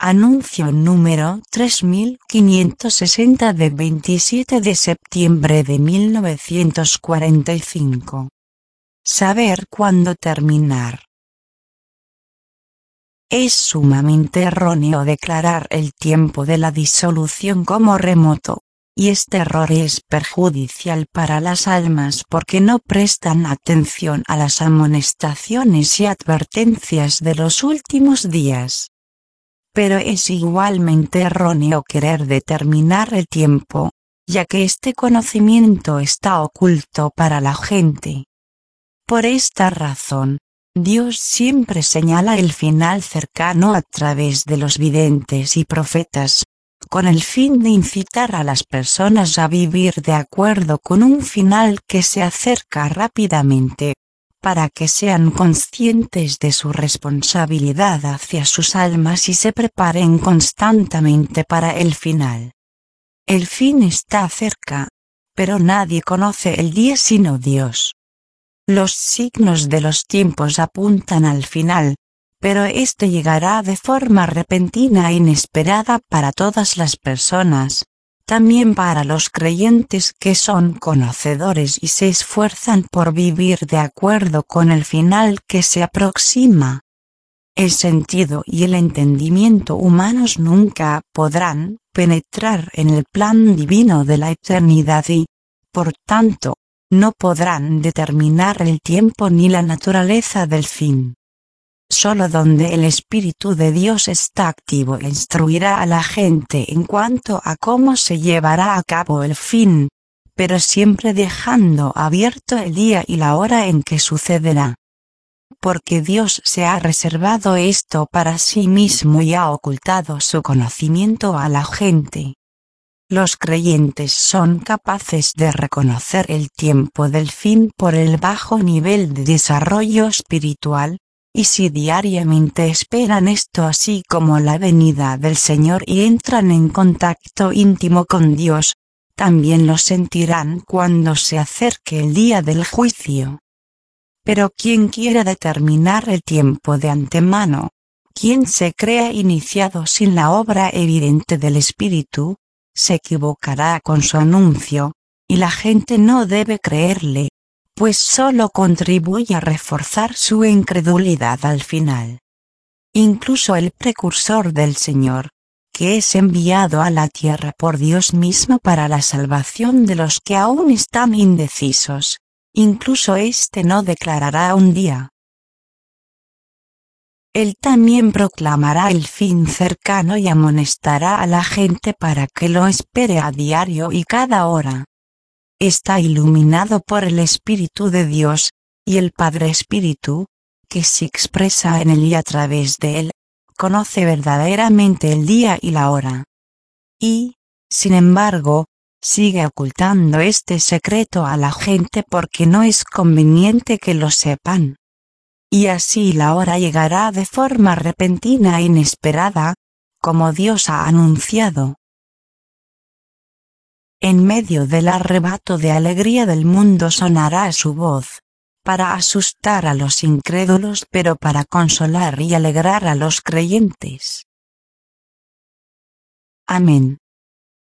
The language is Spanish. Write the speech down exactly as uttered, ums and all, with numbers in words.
Anuncio número tres mil quinientos sesenta de veintisiete de septiembre de mil novecientos cuarenta y cinco. Saber cuándo terminar. Es sumamente erróneo declarar el tiempo de la disolución como remoto, y este error es perjudicial para las almas porque no prestan atención a las amonestaciones y advertencias de los últimos días. Pero es igualmente erróneo querer determinar el tiempo, ya que este conocimiento está oculto para la gente. Por esta razón, Dios siempre señala el final cercano a través de los videntes y profetas, con el fin de incitar a las personas a vivir de acuerdo con un final que se acerca rápidamente, para que sean conscientes de su responsabilidad hacia sus almas y se preparen constantemente para el final. El fin está cerca, pero nadie conoce el día sino Dios. Los signos de los tiempos apuntan al final, pero este llegará de forma repentina e inesperada para todas las personas, también para los creyentes que son conocedores y se esfuerzan por vivir de acuerdo con el final que se aproxima. El sentido y el entendimiento humanos nunca podrán penetrar en el plan divino de la eternidad y, por tanto, no podrán determinar el tiempo ni la naturaleza del fin. Solo donde el Espíritu de Dios está activo instruirá a la gente en cuanto a cómo se llevará a cabo el fin, pero siempre dejando abierto el día y la hora en que sucederá. Porque Dios se ha reservado esto para sí mismo y ha ocultado su conocimiento a la gente. Los creyentes son capaces de reconocer el tiempo del fin por el bajo nivel de desarrollo espiritual, y si diariamente esperan esto así como la venida del Señor y entran en contacto íntimo con Dios, también lo sentirán cuando se acerque el día del juicio. Pero quien quiera determinar el tiempo de antemano, quien se crea iniciado sin la obra evidente del Espíritu, se equivocará con su anuncio, y la gente no debe creerle, pues solo contribuye a reforzar su incredulidad al final. Incluso el precursor del Señor, que es enviado a la tierra por Dios mismo para la salvación de los que aún están indecisos, incluso éste no declarará un día. Él también proclamará el fin cercano y amonestará a la gente para que lo espere a diario y cada hora. Está iluminado por el Espíritu de Dios, y el Padre Espíritu, que se expresa en él y a través de él, conoce verdaderamente el día y la hora. Y, sin embargo, sigue ocultando este secreto a la gente porque no es conveniente que lo sepan. Y así la hora llegará de forma repentina e inesperada, como Dios ha anunciado. En medio del arrebato de alegría del mundo sonará su voz, para asustar a los incrédulos pero para consolar y alegrar a los creyentes. Amén.